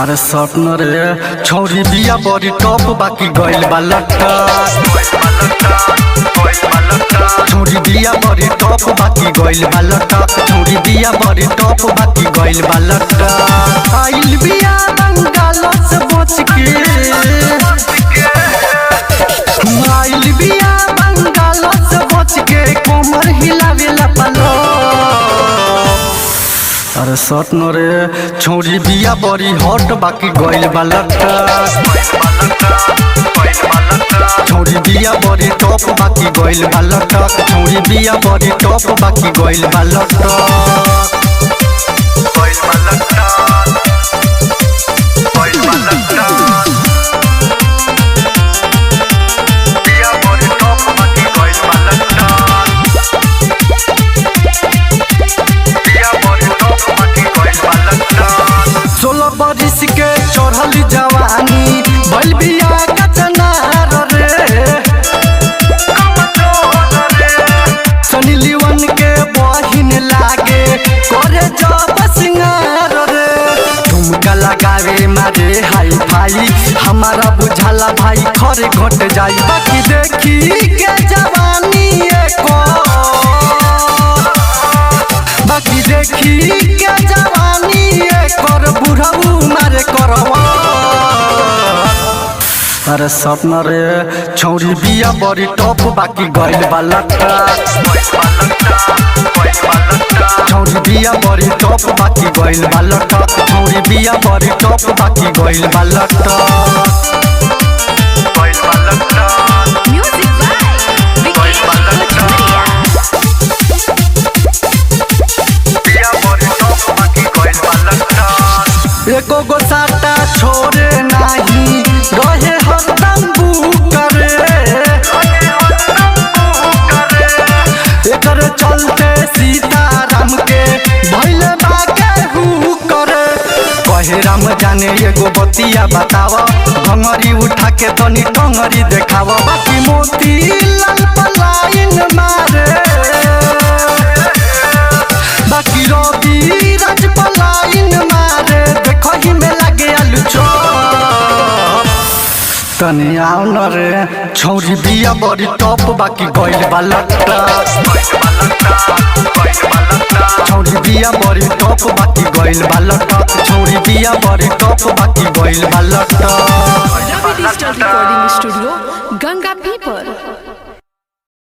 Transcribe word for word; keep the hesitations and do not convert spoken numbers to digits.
अरे सपन रे छौरी बिया बड़ी टॉप बाकी गइल बा लट्टा। छौरी बिया बड़ी टॉप बाकी गइल बा लट्टा। छौरी बिया बड़ी टॉप बाकी गइल बा लट्टा। आइल बिया बंगाल से बच के, आइल बिया बंगाल से बच के कोमर हिलावेला पालो। अरे सपन रे छौरी बिया बड़ी हॉट बाकी गइल बा लट्टा। छौरी बिया बड़ी टॉप बाकी गइल बा लट्टा। छौरी बिया बड़ी टॉप बाकी गइल बा लट्टा। सोलह बरिस के चढ़ल जवानी भइल बिया कचनार रे। सनी लियोन के बहिन लागे करे जब सिंगार रे। ठुमका लगावे मारे हाई फाई हमारा बुझाला भाई खरे घट जाई। बाकी देखी के जवानी एको, बाकी देखी के जवानी एकर बुढ़ऊ मारे करवा। अरे सपन रे छौरी बिया बड़ी टॉप बाकी गइल बा लट्टा। छौरी बिया बड़ी टॉप बाकी गइल बा लट्टा। छौरी बिया बड़ी टॉप बाकी गइल बा लट्टा। Music by Vikesh Bhojpuria. एको गो साटा छोड़े नाही रहे हरदम बुकरे। एकर चलते सीताराम के भइले बाके हुकरे। कहे राम जाने एगो बतिया बताव, भंगरी उठा के तनी टंगरी देखाव। बाकी मोती लाल पलायन मारे, बाकी रवि राज पलायन मारे। देखही में लागे आलू चॉप। तनी आओ न रे छौरी बिया बड़ी टॉप बाकी गइल बा लट्टा। छौरी बिया बड़ी टॉप बाकी गइल बा लट्टा। छौरी बिया बड़ी टॉप बाकी गइल बा लट्टा। Ravi Digital Recording Studio, Ganga People.